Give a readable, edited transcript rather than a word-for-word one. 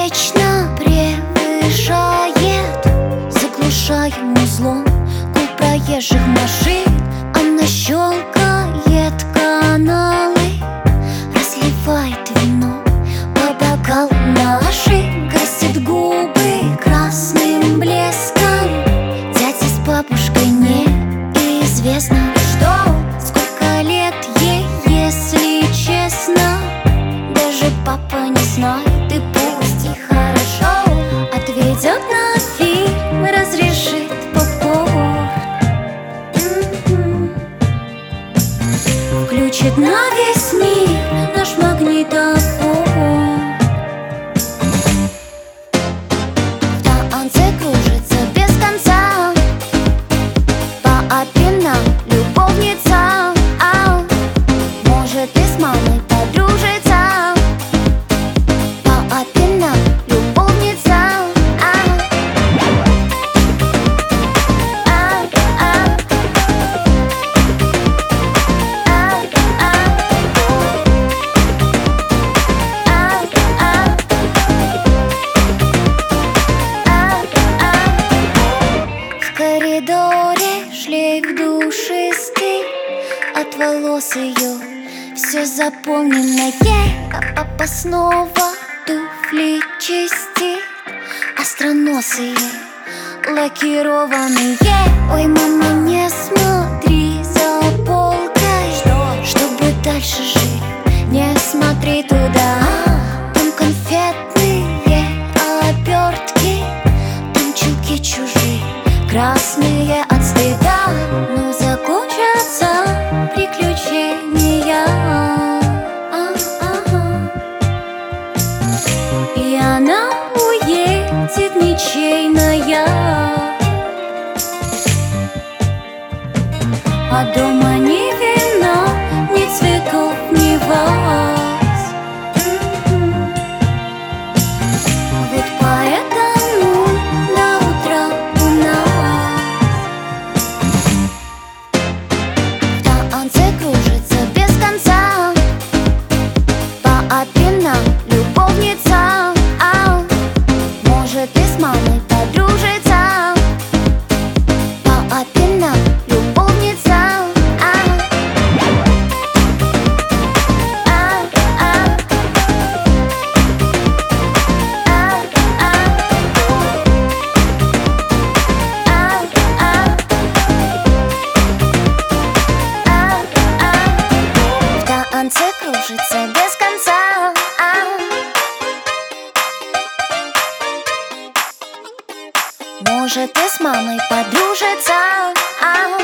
вечно превышает, заглушаем узлом гул проезжих машин. Она щелкает каналы, разливает вино по бокалам нашим, красит губы красным блеском. Дяде с бабушкой неизвестно, что, сколько лет ей, если честно. Даже папа не знает, и пусть и хорошо. Отведет на фильм, разрешит попкорн, включит на весь мир наш магнитофон. В танце кружится без конца по опинам любовница. Может и с мамой подружится по опинам любовница. В коридоре шлейф душистый от волос ее, все заполненное. А папа снова туфли чистит, остроносые, лакированные. Ой, мама, не смотри за полкой, чтобы дальше жить, не смотри туда. Там конфетные обертки, там чулки чужие, красные от стыда. Но закончатся приключения, и она уедет ничейная, а дома ни вина, ни цветов, ни ваз. Вот поэтому до утра у нас в танце кружится без конца по опинам любовница. Может и с мамой подружится по опинам любовница. В танце кружится без конца. Может и с мамой подружится.